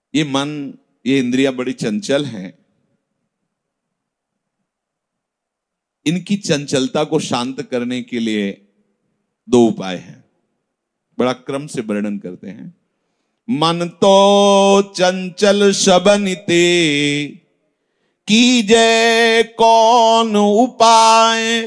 ये मन, ये इंद्रियां बड़ी चंचल हैं। इनकी चंचलता को शांत करने के लिए दो उपाय हैं, बड़ा क्रम से वर्णन करते हैं। मन तो चंचल सबनिते, कीजय कौन उपाय,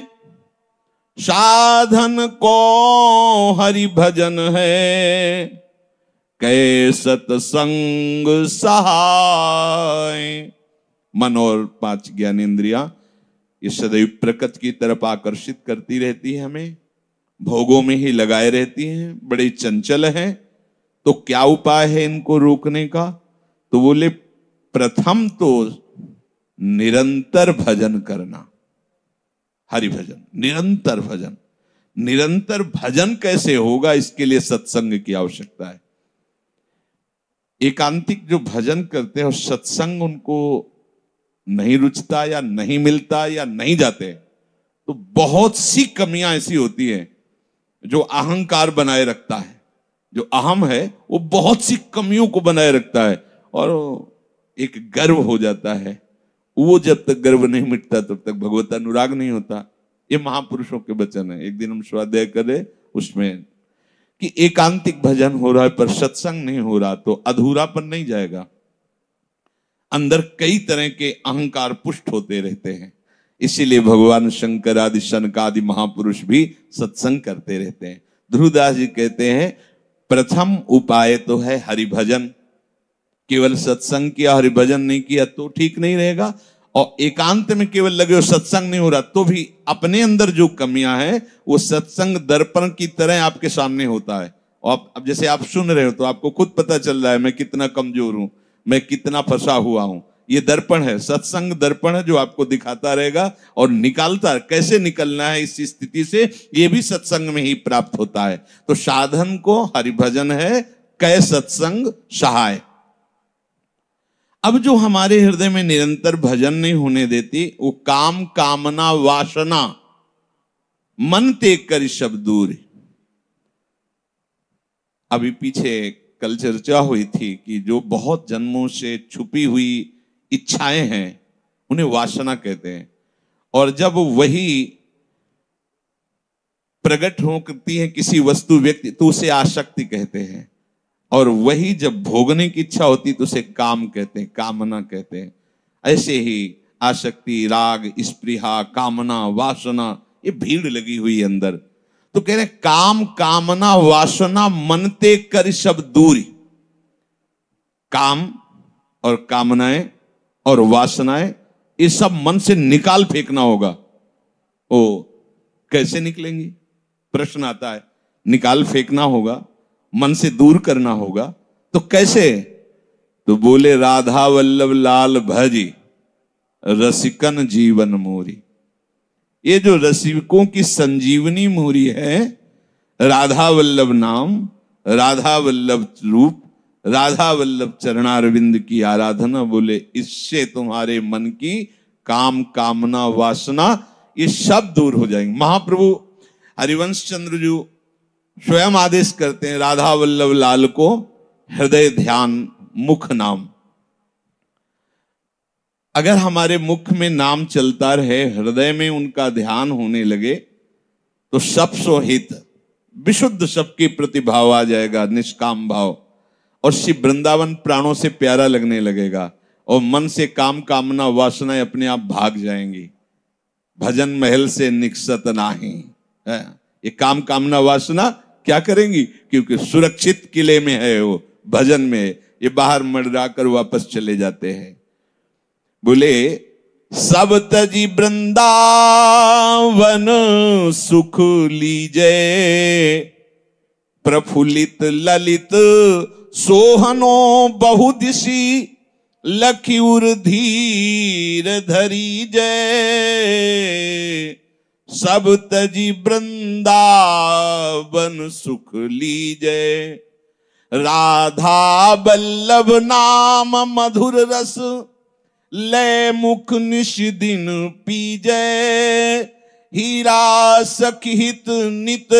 साधन को हरि भजन है, कै सतसंग सहाय। मन और 5 ज्ञानेंद्रियां ये सदैव प्रकृति की तरफ आकर्षित करती रहती है, हमें भोगों में ही लगाए रहती हैं, बड़े चंचल हैं। तो क्या उपाय है इनको रोकने का? तो बोले प्रथम तो निरंतर भजन करना, हरि भजन, निरंतर भजन। निरंतर भजन कैसे होगा? इसके लिए सत्संग की आवश्यकता है। एकांतिक जो भजन करते हैं और सत्संग उनको नहीं रुचता या नहीं मिलता या नहीं जाते, तो बहुत सी कमियां ऐसी होती हैं जो अहंकार बनाए रखता है। जो अहम है वो बहुत सी कमियों को बनाए रखता है और एक गर्व हो जाता है। वो जब तक गर्व नहीं मिटता तब तक भगवत अनुराग नहीं होता। ये महापुरुषों के वचन है। एक दिन हम स्वाध्याय करें उसमें कि एकांतिक भजन हो रहा है पर सत्संग नहीं हो रहा तो अधूरापन नहीं जाएगा। अंदर कई तरह के अहंकार पुष्ट होते रहते हैं। इसीलिए भगवान शंकर आदि शनकादि महापुरुष भी सत्संग करते रहते हैं। ध्रुवदास जी कहते हैं प्रथम उपाय तो है हरिभजन। केवल सत्संग किया, हरिभजन नहीं किया तो ठीक नहीं रहेगा। और एकांत में केवल लगे हो, सत्संग नहीं हो रहा तो भी अपने अंदर जो कमियां हैं वो सत्संग दर्पण की तरह आपके सामने होता है। और अब जैसे आप सुन रहे हो तो आपको खुद पता चल रहा है मैं कितना कमजोर हूं, मैं कितना फंसा हुआ हूं। ये दर्पण है, सत्संग दर्पण है जो आपको दिखाता रहेगा और निकालता, कैसे निकलना है इस स्थिति से ये भी सत्संग में ही प्राप्त होता है। तो साधन को हरिभजन है, कै सत्संग सहाय। अब जो हमारे हृदय में निरंतर भजन नहीं होने देती वो काम कामना वासना मन तेग कर शब्द दूर। अभी पीछे कल चर्चा हुई थी कि जो बहुत जन्मों से छुपी हुई इच्छाएं हैं उन्हें वासना कहते हैं। और जब वही प्रकट होती है किसी वस्तु व्यक्ति तो उसे आसक्ति कहते हैं। और वही जब भोगने की इच्छा होती तो उसे काम कहते हैं, कामना कहते हैं। ऐसे ही आसक्ति, राग, स्पृहा, कामना, वासना ये भीड़ लगी हुई है अंदर। तो कह रहे काम कामना वासना मनते कर सब दूरी। काम और कामनाएं और वासनाएं ये सब मन से निकाल फेंकना होगा। ओ कैसे निकलेंगी? प्रश्न आता है। निकाल फेंकना होगा, मन से दूर करना होगा, तो कैसे? तो बोले राधा वल्लभ लाल भजी रसिकन जीवन मोरी। ये जो रसिकों की संजीवनी मोरी है, राधा वल्लभ नाम, राधा वल्लभ रूप, राधा वल्लभ चरणारविंद की आराधना। बोले इससे तुम्हारे मन की काम कामना वासना ये सब दूर हो जाएंगे। महाप्रभु हरिवंश चंद्र जी स्वयं आदेश करते हैं राधा वल्लभ लाल को हृदय ध्यान मुख नाम। अगर हमारे मुख में नाम चलता रहे, हृदय में उनका ध्यान होने लगे तो सब सोहित विशुद्ध सबके प्रति भाव आ जाएगा, निष्काम भाव। और श्री वृंदावन प्राणों से प्यारा लगने लगेगा और मन से काम कामना वासनाएं अपने आप भाग जाएंगी। भजन महल से निकसत नाही। ये काम कामना वासना क्या करेंगी? क्योंकि सुरक्षित किले में है वो, भजन में। ये बाहर मडरा कर वापस चले जाते हैं। बोले सब तजी वृंदावन सुख लीजे, प्रफुल्लित ललित सोहनो बहुदिशी, लखी उर धीर धरी जय। सब तजी वृंदावन सुख लीजे, राधा वल्लभ नाम मधुर रस, ले मुख निश दिन पीजे। हीरा सखित नित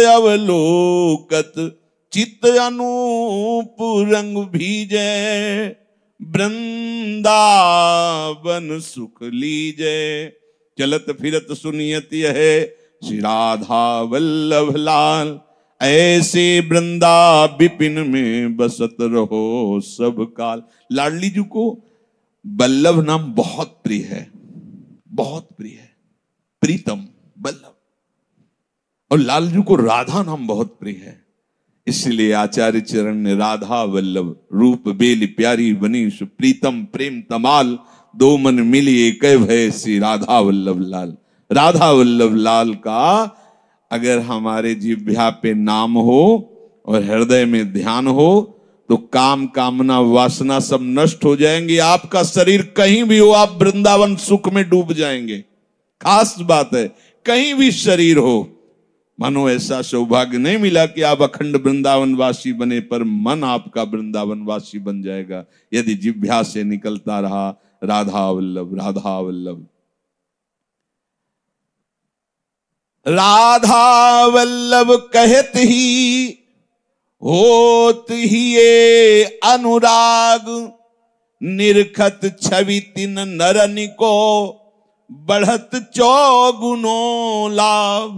अवलोकत, चित्त अनूप रंग भीजे। वृंदावन सुख लीजे। चलत फिरत सुनियत यह श्री राधा वल्लभ लाल। ऐसे वृंदा विपिन में बसत रहो सब काल। लाडली जी को वल्लभ नाम बहुत प्रिय है, बहुत प्रिय है, प्रीतम वल्लभ। और लाल जी को राधा नाम बहुत प्रिय है, इसलिए आचार्य चरण ने राधा वल्लभ रूप बेली प्यारी बनी सुप्रीतम प्रेम तमाल। दो मन मिली एक भय श्री राधा वल्लभ लाल। राधा वल्लभ लाल का अगर हमारे जिह्वा पे नाम हो और हृदय में ध्यान हो तो काम कामना वासना सब नष्ट हो जाएंगी। आपका शरीर कहीं भी हो, आप वृंदावन सुख में डूब जाएंगे। खास बात है, कहीं भी शरीर हो, मानो ऐसा सौभाग्य नहीं मिला कि आप अखंड वृंदावन वासी बने, पर मन आपका वृंदावन वासी बन जाएगा यदि जिह्वा से निकलता रहा राधा वल्लभ राधा वल्लभ। राधा वल्लभ कहत ही होत ही ये अनुराग। निरखत छवि तिन नरनि को बढ़त चौगुनो लाभ।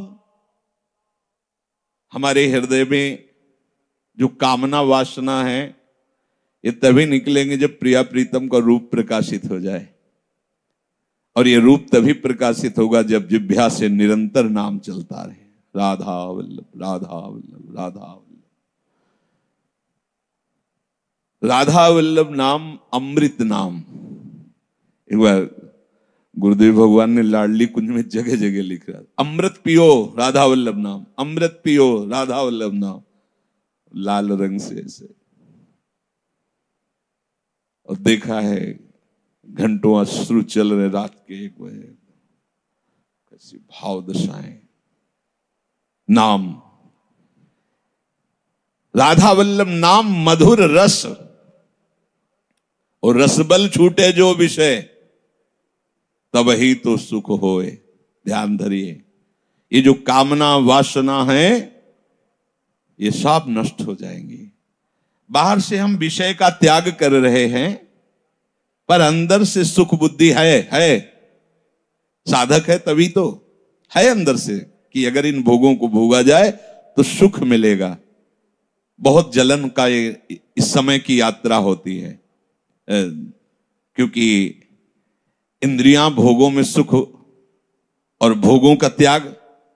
हमारे हृदय में जो कामना वासना है ये तभी निकलेंगे जब प्रिया प्रीतम का रूप प्रकाशित हो जाए। और ये रूप तभी प्रकाशित होगा जब जिह्वा से निरंतर नाम चलता रहे राधा वल्लभ राधा वल्लभ राधा वल्लभ। राधा वल्लभ नाम अमृत नाम। एक बार गुरुदेव भगवान ने लाडली कुंज में जगह जगह लिख रहा, अमृत पियो राधा वल्लभ नाम, अमृत पियो राधा वल्लभ नाम, लाल रंग से ऐसे। और देखा है घंटों अश्रु चल रहे रात के 1 बजे, कैसी भाव दशाएं। नाम राधा वल्लभ नाम मधुर रस, और रसबल छूटे जो विषय तब ही तो सुख होए। ध्यान धरिए, ये जो कामना वासना है ये सब नष्ट हो जाएंगी। बाहर से हम विषय का त्याग कर रहे हैं पर अंदर से सुख बुद्धि है। साधक है तभी तो है अंदर से कि अगर इन भोगों को भोगा जाए तो सुख मिलेगा। बहुत जलन का ये इस समय की यात्रा होती है, क्योंकि इंद्रियां भोगों में सुख और भोगों का त्याग।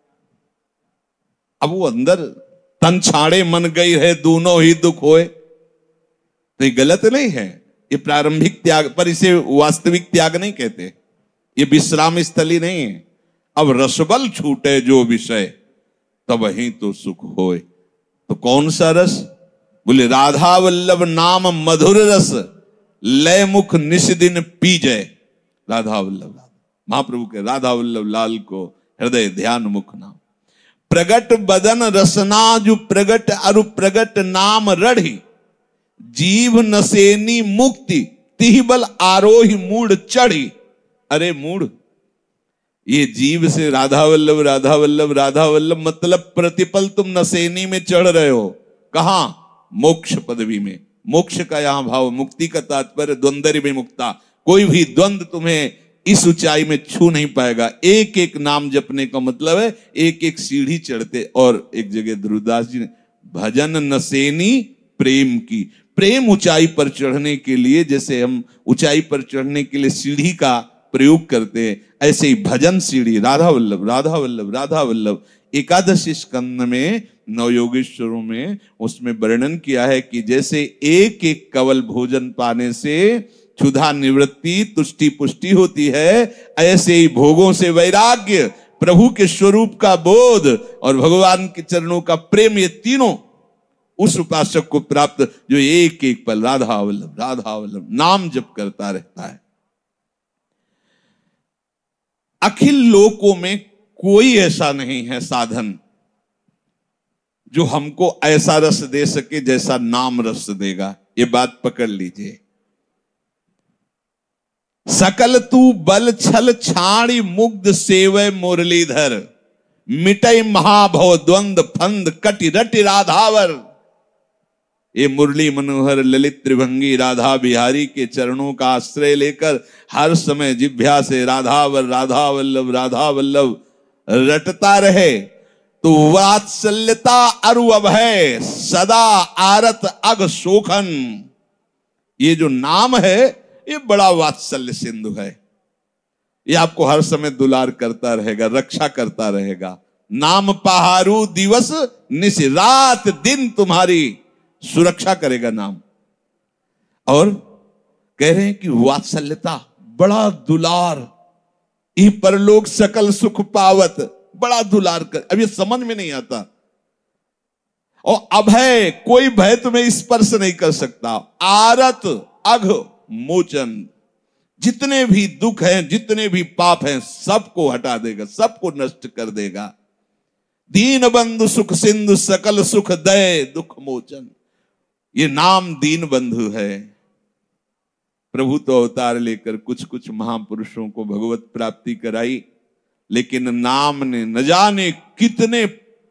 अब वो अंदर तन छाड़े मन गई है दोनों ही दुख होए, तो ये गलत नहीं है। ये प्रारंभिक त्याग, पर इसे वास्तविक त्याग नहीं कहते, ये विश्राम स्थली नहीं है। अब रसबल छूटे जो विषय तब ही तो सुख होए। तो कौन सा रस? बोले राधा वल्लभ नाम मधुर रस, लय मुख निस दिन पीजय। राधा वल्लभ महाप्रभु के राधा वल्लभ लाल को हृदय ध्यान मुख नाम। प्रगट बदन रसना जो प्रगट अरु प्रगट नाम रढ़ी। जीव नसेनी मुक्ति तिहबल आरोही मूड चढ़ी। अरे मूड, ये जीव से राधा वल्लभ राधा वल्लभ राधा वल्लभ मतलब प्रतिपल तुम नसेनी में चढ़ रहे हो। कहां? मोक्ष पदवी में। मोक्ष का यहां भाव, मुक्ति का तात्पर्य द्वंद्व में मुक्ता। कोई भी द्वंद्व तुम्हें इस ऊंचाई में छू नहीं पाएगा। एक एक नाम जपने का मतलब है एक एक सीढ़ी चढ़ते। और एक जगह ध्रुवदास जी ने भजन नसेनी प्रेम की, प्रेम ऊंचाई पर चढ़ने के लिए जैसे हम ऊंचाई पर चढ़ने के लिए सीढ़ी का प्रयोग करते हैं, ऐसे ही भजन सीढ़ी। राधा वल्लभ राधा वल्लभ राधा वल्लभ। एकादशी स्कंद में नवयोगेश्वरों में उसमें वर्णन किया है कि जैसे एक एक कवल भोजन पाने से क्षुधा निवृत्ति तुष्टि पुष्टि होती है, ऐसे ही भोगों से वैराग्य, प्रभु के स्वरूप का बोध और भगवान के चरणों का प्रेम, ये तीनों उस उपासक को प्राप्त जो एक एक पल राधा वल्लभ नाम जप करता रहता है। अखिल लोकों में कोई ऐसा नहीं है साधन जो हमको ऐसा रस दे सके जैसा नाम रस देगा। ये बात पकड़ लीजिए। सकल तू बल छल छाड़ी मुग्ध सेवय मुरलीधर। मिटई महाभव द्वंद फंद कटि रटि राधावर। ये मुरली मनोहर ललित त्रिभंगी राधा बिहारी के चरणों का आश्रय लेकर हर समय जिह्वा से राधा वल्लभ राधा वल्लभ रटता रहे तो वात्सल्यता अरु अभय सदा आरत अग शोखन, ये जो नाम है ये बड़ा वात्सल्य सिंधु है। ये आपको हर समय दुलार करता रहेगा, रक्षा करता रहेगा। नाम पहारू दिवस निश, रात दिन तुम्हारी सुरक्षा करेगा नाम। और कह रहे हैं कि वात्सल्यता, बड़ा दुलार, ई परलोक सकल सुख पावत, बड़ा दुलार कर। अब ये समझ में नहीं आता। और अभय, कोई भय तुम्हें स्पर्श नहीं कर सकता। आरत अघ मोचन, जितने भी दुख हैं, जितने भी पाप हैं, सबको हटा देगा, सबको नष्ट कर देगा। दीन बंधु सुख सिंधु सकल सुख दय दुख मोचन, ये नाम दीन बंधु है। प्रभु तो अवतार लेकर कुछ कुछ महापुरुषों को भगवत प्राप्ति कराई, लेकिन नाम ने न जाने कितने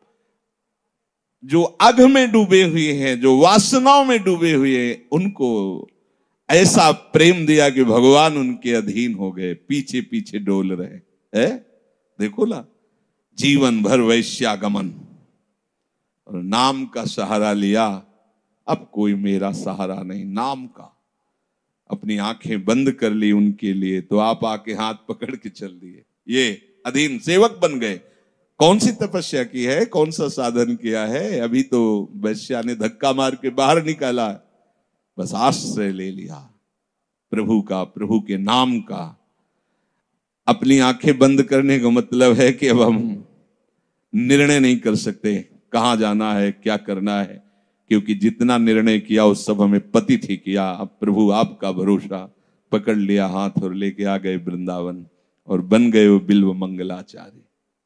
जो अघ में डूबे हुए हैं, जो वासनाओं में डूबे हुए हैं, उनको ऐसा प्रेम दिया कि भगवान उनके अधीन हो गए, पीछे पीछे डोल रहे है। देखो ना, जीवन भर वैश्यागमन और नाम का सहारा लिया। अब कोई मेरा सहारा नहीं, नाम का। अपनी आंखें बंद कर ली उनके लिए, तो आप आके हाथ पकड़ के चल दिए, ये अधीन सेवक बन गए। कौन सी तपस्या की है, कौन सा साधन किया है? अभी तो वैश्या ने धक्का मार के बाहर निकाला, बस आश्रय ले लिया प्रभु का, प्रभु के नाम का। अपनी आंखें बंद करने का मतलब है कि अब हम निर्णय नहीं कर सकते कहां जाना है, क्या करना है, क्योंकि जितना निर्णय किया उस सब हमें पतित ही किया। अब प्रभु आपका भरोसा, पकड़ लिया हाथ और लेके आ गए वृंदावन और बन गए वो बिल्व मंगलाचारी।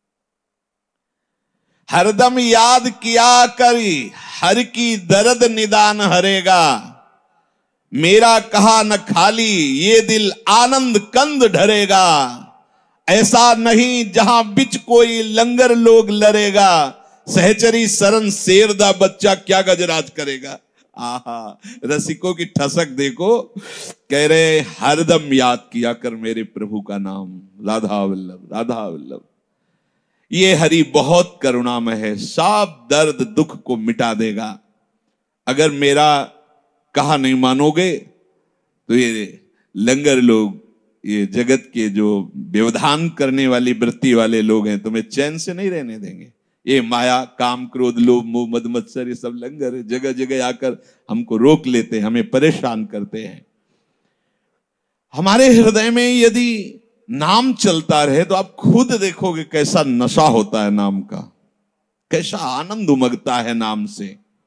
हरदम याद किया करी हर की दर्द निदान हरेगा, मेरा कहा न खाली ये दिल आनंद कंद ढरेगा। ऐसा नहीं जहां बिच कोई लंगर लोग लरेगा, सहचरी सरन शेरदा बच्चा क्या गजराज करेगा। आहा, रसिकों की ठसक देखो। कह रहे हरदम याद किया कर मेरे प्रभु का नाम, राधा वल्लभ राधा वल्लभ। ये हरि बहुत करुणामय है, सब दर्द दुख को मिटा देगा। अगर मेरा कहा नहीं मानोगे तो ये लंगर लोग, ये जगत के जो व्यवधान करने वाली वृत्ति वाले लोग हैं, तुम्हें चैन से नहीं रहने देंगे। ये माया काम क्रोध लोभ मोह मद मत्सर, ये सब लंगर है, जगह जगह आकर हमको रोक लेते हैं, हमें परेशान करते हैं। हमारे हृदय में यदि नाम चलता रहे तो आप खुद देखोगे कैसा नशा होता है नाम का, कैसा आनंद उमगता है नाम से।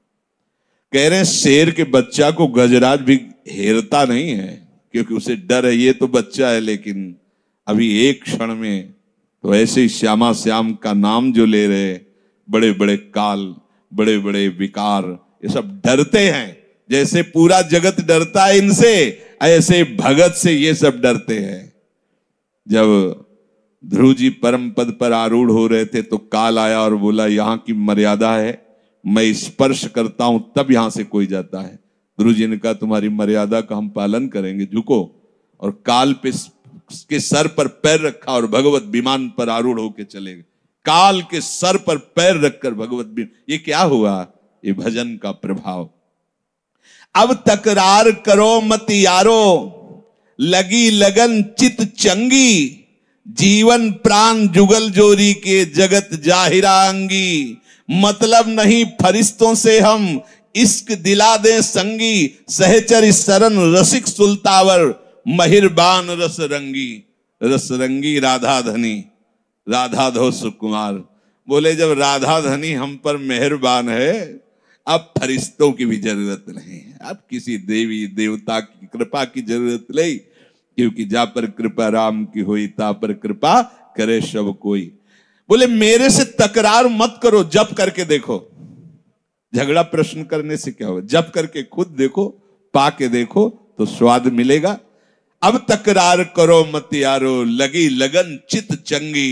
कह रहे शेर के बच्चा को गजराज भी हेरता नहीं है, क्योंकि उसे डर है, ये तो बच्चा है, लेकिन अभी एक क्षण में तो ऐसे ही श्यामा श्याम का नाम जो ले रहे, बड़े बड़े काल, बड़े बड़े विकार, ये सब डरते हैं। जैसे पूरा जगत डरता है इनसे, ऐसे भगत से ये सब डरते हैं। जब ध्रुव जी परम पद पर आरूढ़ हो रहे थे तो काल आया और बोला यहाँ की मर्यादा है, मैं स्पर्श करता हूं तब यहां से कोई जाता है। ध्रुव जी ने कहा तुम्हारी मर्यादा का हम पालन करेंगे, झुको। और काल पे के सर पर पैर रखा और भगवत विमान पर आरूढ़ होके चले गए। काल के सर पर पैर रखकर भगवत विमान, ये क्या हुआ? ये भजन का प्रभाव। अब तकरार करो मत यारो, लगी लगन चित चंगी, जीवन प्राण जुगल जोरी के जगत जाहिरा अंगी। मतलब नहीं फरिश्तों से हम, इश्क दिला दे संगी, सहचर सरन रसिक सुल्तावर, महिरबान रस रंगी। रस रंगी राधा धनी, राधा धो सुकुमार। बोले जब राधा धनी हम पर मेहरबान है, अब फरिश्तों की भी जरूरत नहीं है, अब किसी देवी देवता की कृपा की जरूरत नहीं, क्योंकि जा पर कृपा राम की हुई, ता पर कृपा करे सब कोई। बोले मेरे से तकरार मत करो, जप करके देखो। झगड़ा प्रश्न करने से क्या हो, जप करके खुद देखो, पा के देखो तो स्वाद मिलेगा। अब तकरार करो मत यारो, लगी लगन चित चंगी।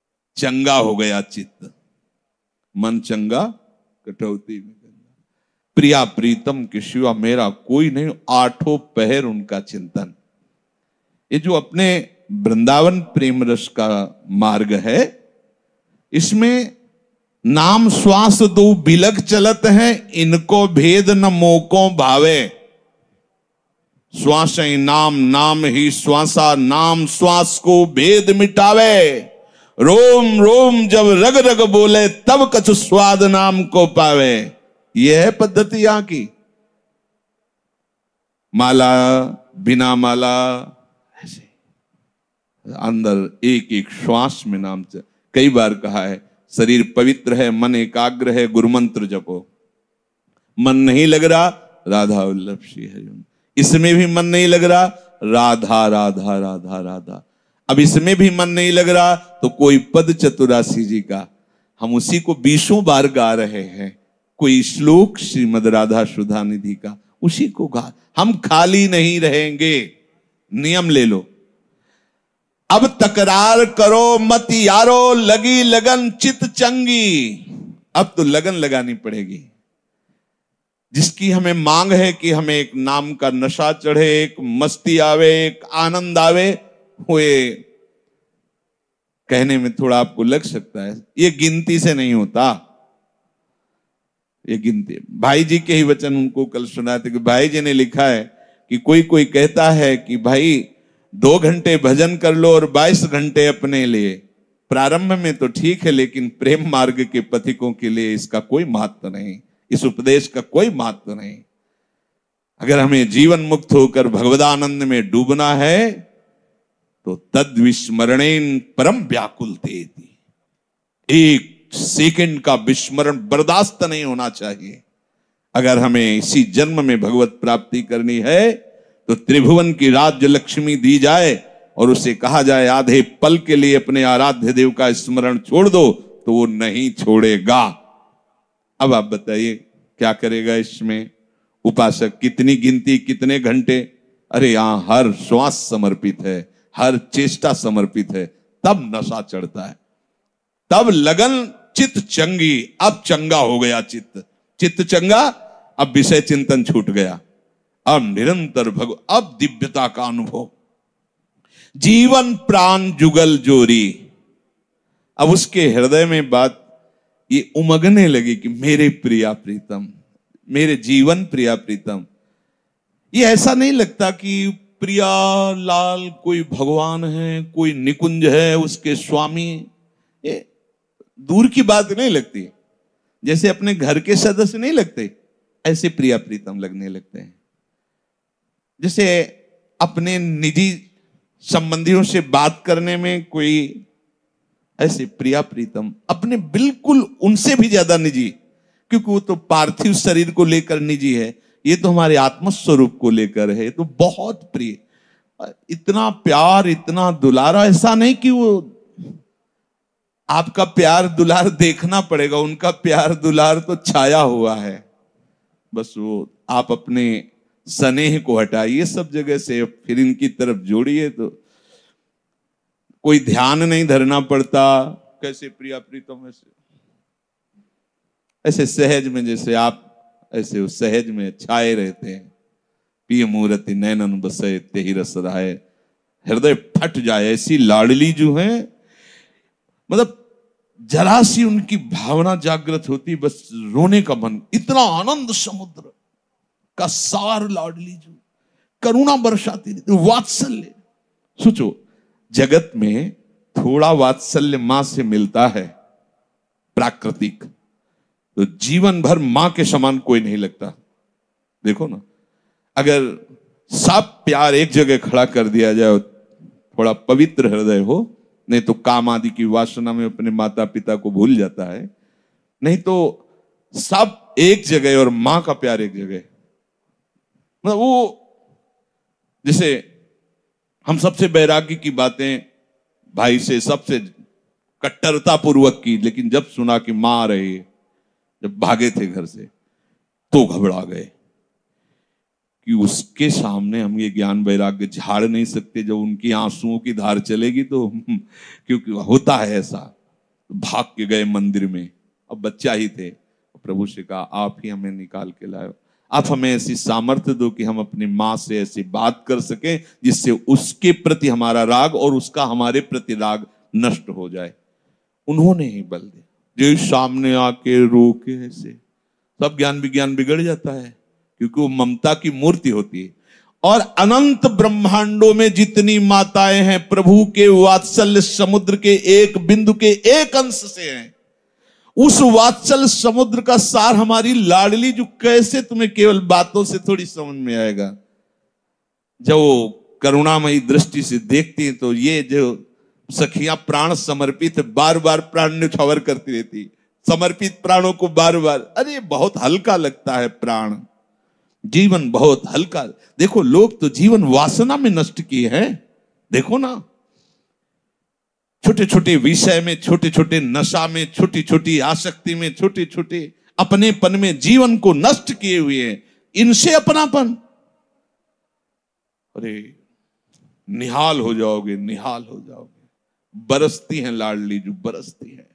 चंगा हो गया चित्त, मन चंगा कटौती में गंगा। प्रिया प्रीतम के सिवा मेरा कोई नहीं, आठों पहर उनका चिंतन। ये जो अपने वृंदावन प्रेम रस का मार्ग है, इसमें नाम श्वास दो बिलग चलत है, इनको भेद न मोको भावे। श्वास ही नाम, नाम ही श्वासा, नाम श्वास को भेद मिटावे। रोम रोम जब रग रग बोले, तब कछु स्वाद नाम को पावे। यह है पद्धति यहां की। माला बिना माला, ऐसे अंदर एक एक श्वास में नाम से। कई बार कहा है, शरीर पवित्र है, मन एकाग्र है, गुरुमंत्र जपो। मन नहीं लग रहा, राधा वल्लभ श्री हरि। इसमें भी मन नहीं लग रहा, राधा राधा राधा राधा। अब इसमें भी मन नहीं लग रहा तो कोई पद चतुरासी जी का हम उसी को 20 बार गा रहे हैं। कोई श्लोक श्रीमद राधा सुधा निधि का उसी को गा। हम खाली नहीं रहेंगे। नियम ले लो, अब तकरार करो मत यारो, लगी लगन चित चंगी। अब तो लगन लगानी पड़ेगी। जिसकी हमें मांग है कि हमें एक नाम का नशा चढ़े, एक मस्ती आवे, एक आनंद आवे, हुए कहने में थोड़ा आपको लग सकता है। ये गिनती से नहीं होता। ये गिनती, भाई जी के ही वचन उनको कल सुनाए थे कि भाई जी ने लिखा है कि कोई कोई कहता है कि भाई 2 घंटे भजन कर लो और 22 घंटे अपने लिए। प्रारंभ में तो ठीक है, लेकिन प्रेम मार्ग के पथिकों के लिए इसका कोई महत्व नहीं, इस उपदेश का कोई महत्व नहीं। अगर हमें जीवन मुक्त होकर भगवदानंद में डूबना है तो तद विस्मरणेन परम व्याकुल तेति। एक सेकंड का विस्मरण बर्दाश्त नहीं होना चाहिए। अगर हमें इसी जन्म में भगवत प्राप्ति करनी है तो त्रिभुवन की राज्य लक्ष्मी दी जाए और उसे कहा जाए आधे पल के लिए अपने आराध्य देव का स्मरण छोड़ दो, तो वो नहीं छोड़ेगा। अब आप बताइए क्या करेगा इसमें उपासक? कितनी गिनती, कितने घंटे? अरे यहां हर श्वास समर्पित है, हर चेष्टा समर्पित है, तब नशा चढ़ता है, तब लगन चित्त चंगी। अब चंगा हो गया चित्त, चित्त चंगा, अब विषय चिंतन छूट गया, अब निरंतर अब दिव्यता का अनुभव, जीवन प्राण जुगल जोरी। अब उसके हृदय में बात ये उमगने लगी कि मेरे प्रिया प्रीतम, मेरे जीवन प्रिया प्रीतम। ये ऐसा नहीं लगता कि प्रिया लाल कोई भगवान है, कोई निकुंज है, उसके स्वामी। ये दूर की बात नहीं लगती। जैसे अपने घर के सदस्य नहीं लगते, ऐसे प्रिया प्रीतम लगने लगते हैं। जैसे अपने निजी संबंधियों से बात करने में कोई ऐसे प्रिया प्रीतम, अपने बिल्कुल उनसे भी ज्यादा निजी, क्योंकि वो तो पार्थिव शरीर को लेकर निजी है, ये तो हमारे आत्मस्वरूप को लेकर है। तो बहुत प्रिय, इतना प्यार, इतना दुलारा। ऐसा नहीं कि वो आपका प्यार दुलार देखना पड़ेगा, उनका प्यार दुलार तो छाया हुआ है। बस वो आप अपने स्नेह को हटाइए सब जगह से, फिर इनकी तरफ जोड़िए तो कोई ध्यान नहीं धरना पड़ता। कैसे प्रिया प्रीतम, ऐसे सहज में, जैसे आप ऐसे उस सहज में छाए रहते हैं। पिय मूर्ति नैनन बसे तेहि रस रहाए, हृदय फट जाए। ऐसी लाडली जो है, मतलब जरा सी उनकी भावना जागृत होती, बस रोने का मन। इतना आनंद समुद्र का सार लाडली जो करुणा बरसाती, वात्सल्य। सोचो, जगत में थोड़ा वात्सल्य मां से मिलता है प्राकृतिक, तो जीवन भर मां के समान कोई नहीं लगता। देखो ना, अगर सब प्यार एक जगह खड़ा कर दिया जाए, थोड़ा पवित्र हृदय हो, नहीं तो काम आदि की वासना में अपने माता पिता को भूल जाता है, नहीं तो सब एक जगह और मां का प्यार एक जगह। मतलब वो, जैसे हम सबसे वैराग्य की बातें भाई से सबसे कट्टरता पूर्वक की, लेकिन जब सुना कि मां आ रही है, जब भागे थे घर से, तो घबरा गए कि उसके सामने हम ये ज्ञान वैराग्य झाड़ नहीं सकते। जब उनकी आंसुओं की धार चलेगी तो क्योंकि होता है ऐसा। भाग के गए मंदिर में, अब बच्चा ही थे, प्रभु से कहा, आप ही हमें निकाल के लाए हो, आप हमें ऐसी सामर्थ्य दो कि हम अपनी माँ से ऐसी बात कर सकें जिससे उसके प्रति हमारा राग और उसका हमारे प्रति राग नष्ट हो जाए। उन्होंने ही बल दिया। जो सामने आके रोके ऐसे, सब ज्ञान विज्ञान बिगड़ जाता है, क्योंकि वो ममता की मूर्ति होती है। और अनंत ब्रह्मांडों में जितनी माताएं हैं प्रभु के वात्सल्य समुद्र के एक बिंदु के एक अंश से हैं। उस वात्सल्य समुद्र का सार हमारी लाडली, जो कैसे तुम्हें केवल बातों से थोड़ी समझ में आएगा, जब वो करुणामयी दृष्टि से देखती हैं तो ये जो सखियां प्राण समर्पित बार बार प्राण न्यौछावर करती रहती, समर्पित प्राणों को बार बार, अरे बहुत हल्का लगता है प्राण, जीवन बहुत हल्का। देखो लोग तो जीवन वासना में नष्ट किए हैं, देखो ना, छोटे छोटे विषय में, छोटे छोटे नशा में, छोटी छोटी आसक्ति में, छोटे छोटे अपनेपन में जीवन को नष्ट किए हुए हैं। इनसे अपनापन, अरे निहाल हो जाओगे, निहाल हो जाओगे। बरसती हैं लाडली जो बरसती है,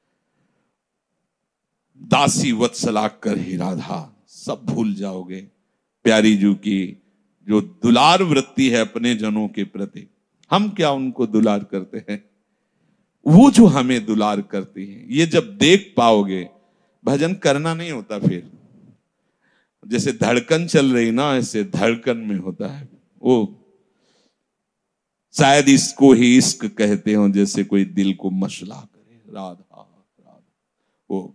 दासी वत्सला कर ही राधा, सब भूल जाओगे। प्यारी जू की जो दुलार वृत्ति है अपने जनों के प्रति, हम क्या उनको दुलार करते हैं, वो जो हमें दुलार करती है, ये जब देख पाओगे, भजन करना नहीं होता फिर। जैसे धड़कन चल रही ना, ऐसे धड़कन में होता है वो, शायद इसको ही इश्क कहते हो, जैसे कोई दिल को मसला करे, राधा राधा। वो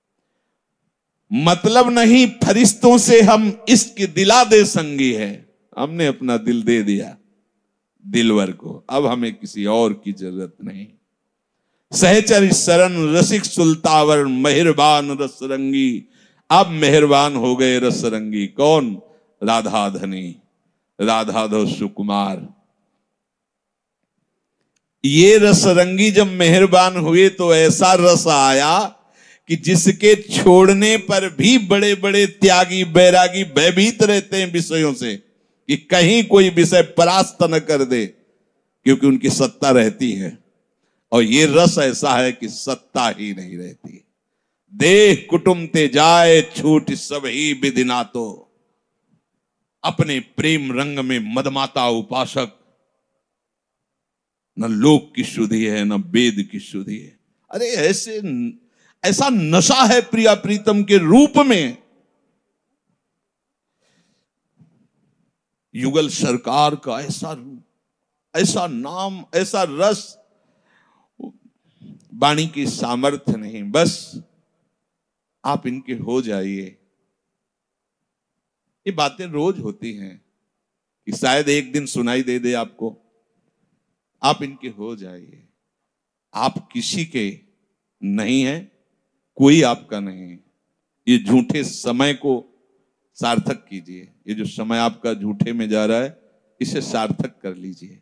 मतलब नहीं फरिश्तों से हम इश्क दिला दे संगी है, हमने अपना दिल दे दिया दिलवर को, अब हमें किसी और की जरूरत नहीं। सहचर शरण रसिक सुल्तावर मेहरबान रसरंगी, अब मेहरबान हो गए रसरंगी। कौन? राधा धनी, राधाधो सुकुमार। ये रसरंगी जब मेहरबान हुए तो ऐसा रस आया कि जिसके छोड़ने पर भी बड़े बड़े त्यागी बैरागी भयभीत रहते हैं विषयों से, कि कहीं कोई विषय परास्त न कर दे, क्योंकि उनकी सत्ता रहती है। और ये रस ऐसा है कि सत्ता ही नहीं रहती। देह कुटुंब ते जाए छूट सब ही विधिना, तो अपने प्रेम रंग में मदमाता उपासक, न लोक की शुद्धि है न वेद की शुद्धि है। अरे ऐसा नशा है प्रिया प्रीतम के रूप में। युगल सरकार का ऐसा रूप, ऐसा नाम, ऐसा रस, वाणी की सामर्थ्य नहीं, बस आप इनके हो जाइए। ये बातें रोज होती हैं कि शायद एक दिन सुनाई दे दे आपको, आप इनके हो जाइए। आप किसी के नहीं हैं, कोई आपका नहीं है। ये झूठे समय को सार्थक कीजिए। ये जो समय आपका झूठे में जा रहा है, इसे सार्थक कर लीजिए।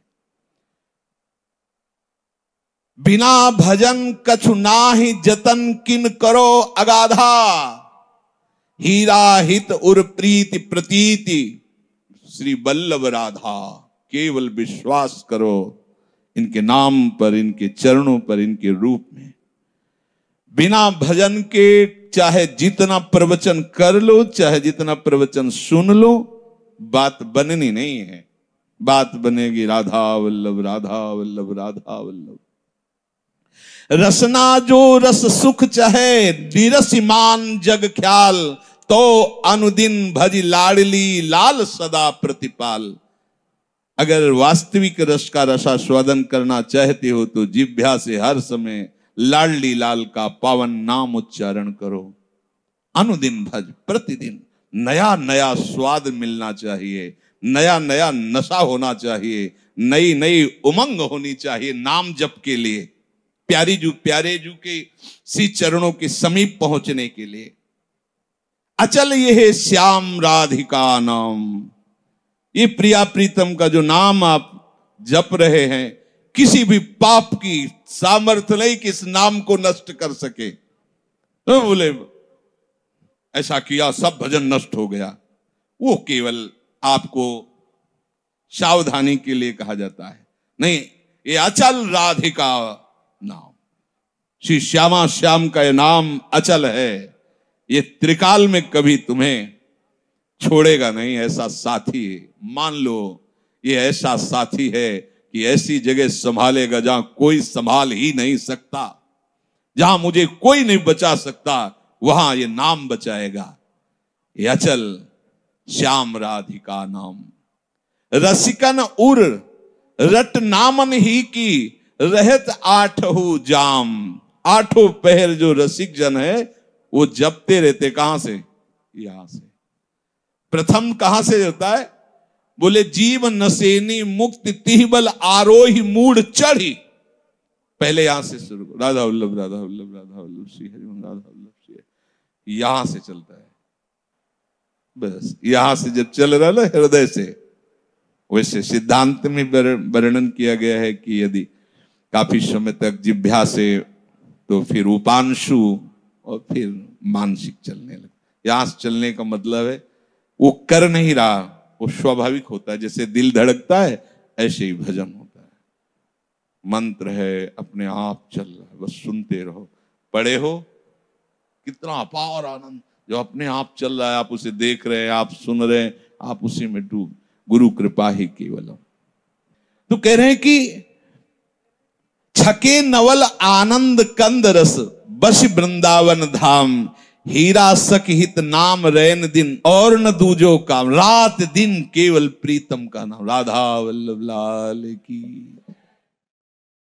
बिना भजन कछु नाहि जतन किन करो अगाधा, हीरा हित उर प्रीति प्रतीति श्री वल्लभ राधा। केवल विश्वास करो इनके नाम पर, इनके चरणों पर, इनके रूप में। बिना भजन के चाहे जितना प्रवचन कर लो, चाहे जितना प्रवचन सुन लो, बात बननी नहीं है। बात बनेगी राधा वल्लभ, राधा वल्लभ, राधा वल्लभ। रसना जो रस सुख चाहे, निरसिमान जग ख्याल, तो अनुदिन भज लाडली लाल सदा प्रतिपाल। अगर वास्तविक रस का रसास्वादन करना चाहते हो तो जिह्वा से हर समय लाडली लाल का पावन नाम उच्चारण करो। अनुदिन भज, प्रतिदिन नया नया स्वाद मिलना चाहिए, नया नया नशा होना चाहिए, नई नई उमंग होनी चाहिए नाम जप के लिए, प्यारे जू के श्री चरणों के समीप पहुंचने के लिए। अचल ये है श्याम राधिका नाम। ये प्रिया प्रीतम का जो नाम आप जप रहे हैं, किसी भी पाप की सामर्थ्य नहीं कि इस नाम को नष्ट कर सके। तो बोले ऐसा किया सब भजन नष्ट हो गया, वो केवल आपको सावधानी के लिए कहा जाता है। नहीं, ये अचल राधिका नाम, श्री श्यामा श्याम का ये नाम अचल है, ये त्रिकाल में कभी तुम्हें छोड़ेगा नहीं, ऐसा साथी है। मान लो ये ऐसा साथी है कि ऐसी जगह संभालेगा जहां कोई संभाल ही नहीं सकता, जहां मुझे कोई नहीं बचा सकता, वहां ये नाम बचाएगा। ये अचल श्याम राधिका नाम, रसिकन उर रट नामन ही की, रहत आठहु जाम। आठों पहर जो रसिक जन है वो जपते रहते, कहां से? यहां से। प्रथम कहां से होता है? बोले जीव नसेनी मुक्त तिहबल आरोही मूड चढ़ी। पहले यहां से शुरू, राधा वल्लभ राधा वल्लभ राधा वल्लभ श्री हरि राधा वल्लभ श्री, यहां से चलता है। बस यहां से जब चल रहा ना हृदय से, वैसे सिद्धांत में वर्णन किया गया है कि यदि काफी समय तक जिह्वा से, तो फिर उपांशु और फिर मानसिक चलने लगे। यहां से चलने का मतलब है वो कर नहीं रहा, वो स्वाभाविक होता है। जैसे दिल धड़कता है ऐसे ही भजन होता है। मंत्र है, अपने आप चल रहा है, बस सुनते रहो। पढ़े हो, कितना अपार आनंद जो अपने आप चल रहा है, आप उसे देख रहे हैं, आप सुन रहे हैं, आप उसी में डूब। गुरु कृपा ही केवलम। तो कह रहे हैं कि छके नवल आनंद कंद रस, बस वृंदावन धाम। हीरा सख हित नाम रैन दिन, और न दूजो काम। रात दिन केवल प्रीतम का नाम। राधा वल्लभ लाल की।